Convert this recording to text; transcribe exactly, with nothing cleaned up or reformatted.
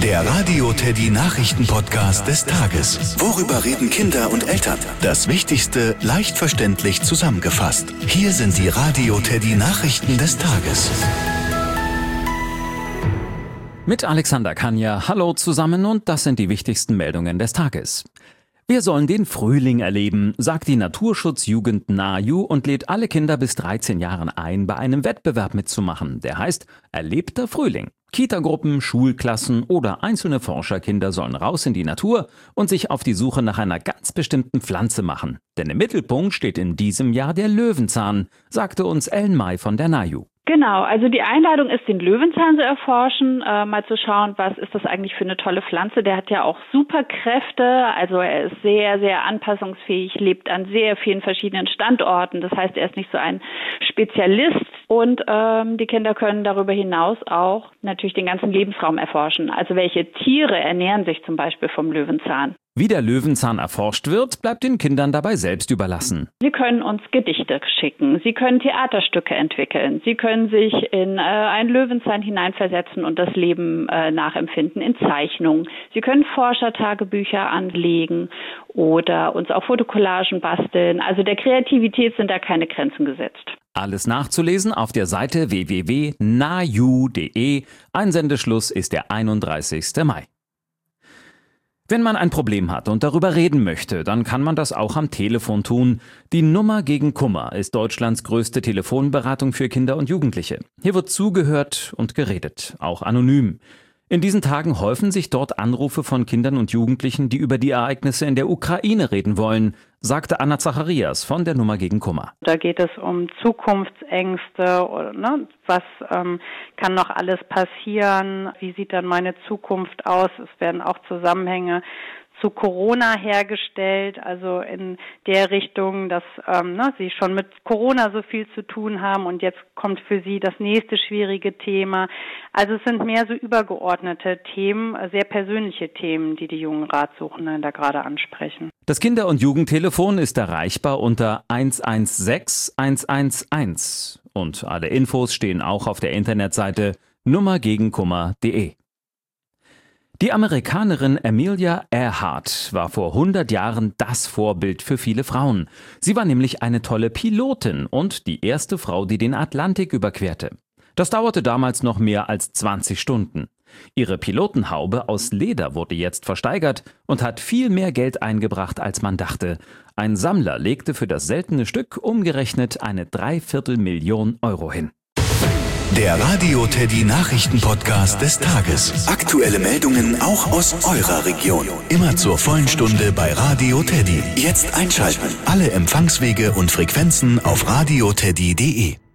Der Radio Teddy Nachrichten-Podcast des Tages. Worüber reden Kinder und Eltern? Das Wichtigste leicht verständlich zusammengefasst. Hier sind die Radio Teddy Nachrichten des Tages. Mit Alexander Kania, hallo zusammen und das sind die wichtigsten Meldungen des Tages. Wir sollen den Frühling erleben, sagt die Naturschutzjugend NAJU und lädt alle Kinder bis dreizehn Jahren ein, bei einem Wettbewerb mitzumachen, der heißt Erlebter Frühling. Kitagruppen, Schulklassen oder einzelne Forscherkinder sollen raus in die Natur und sich auf die Suche nach einer ganz bestimmten Pflanze machen. Denn im Mittelpunkt steht in diesem Jahr der Löwenzahn, sagte uns Ellen May von der NAJU. Genau, also die Einladung ist, den Löwenzahn zu erforschen, äh, mal zu schauen, was ist das eigentlich für eine tolle Pflanze. Der hat ja auch Superkräfte, also er ist sehr, sehr anpassungsfähig, lebt an sehr vielen verschiedenen Standorten. Das heißt, er ist nicht so ein Spezialist und ähm, die Kinder können darüber hinaus auch natürlich den ganzen Lebensraum erforschen. Also welche Tiere ernähren sich zum Beispiel vom Löwenzahn. Wie der Löwenzahn erforscht wird, bleibt den Kindern dabei selbst überlassen. Sie können uns Gedichte schicken, Sie können Theaterstücke entwickeln, Sie können sich in äh, einen Löwenzahn hineinversetzen und das Leben äh, nachempfinden in Zeichnungen. Sie können Forschertagebücher anlegen oder uns auch Fotocollagen basteln. Also der Kreativität sind da keine Grenzen gesetzt. Alles nachzulesen auf der Seite w w w punkt naju punkt de. Einsendeschluss ist der einunddreißigsten Mai. Wenn man ein Problem hat und darüber reden möchte, dann kann man das auch am Telefon tun. Die Nummer gegen Kummer ist Deutschlands größte Telefonberatung für Kinder und Jugendliche. Hier wird zugehört und geredet, auch anonym. In diesen Tagen häufen sich dort Anrufe von Kindern und Jugendlichen, die über die Ereignisse in der Ukraine reden wollen, sagte Anna Zacharias von der Nummer gegen Kummer. Da geht es um Zukunftsängste, oder, ne? Was ähm, kann noch alles passieren? Wie sieht dann meine Zukunft aus? Es werden auch Zusammenhänge zu Corona hergestellt, also in der Richtung, dass ähm, ne, sie schon mit Corona so viel zu tun haben und jetzt kommt für sie das nächste schwierige Thema. Also es sind mehr so übergeordnete Themen, sehr persönliche Themen, die die jungen Ratsuchenden da gerade ansprechen. Das Kinder- und Jugendtelefon ist erreichbar unter eins eins sechs eins eins eins und alle Infos stehen auch auf der Internetseite nummergegenkummer punkt de. Die Amerikanerin Amelia Earhart war vor hundert Jahren das Vorbild für viele Frauen. Sie war nämlich eine tolle Pilotin und die erste Frau, die den Atlantik überquerte. Das dauerte damals noch mehr als zwanzig Stunden. Ihre Pilotenhaube aus Leder wurde jetzt versteigert und hat viel mehr Geld eingebracht, als man dachte. Ein Sammler legte für das seltene Stück umgerechnet eine Dreiviertelmillion Euro hin. Der Radio Teddy Nachrichten-Podcast des Tages. Aktuelle Meldungen auch aus eurer Region. Immer zur vollen Stunde bei Radio Teddy. Jetzt einschalten. Alle Empfangswege und Frequenzen auf radio teddy punkt de.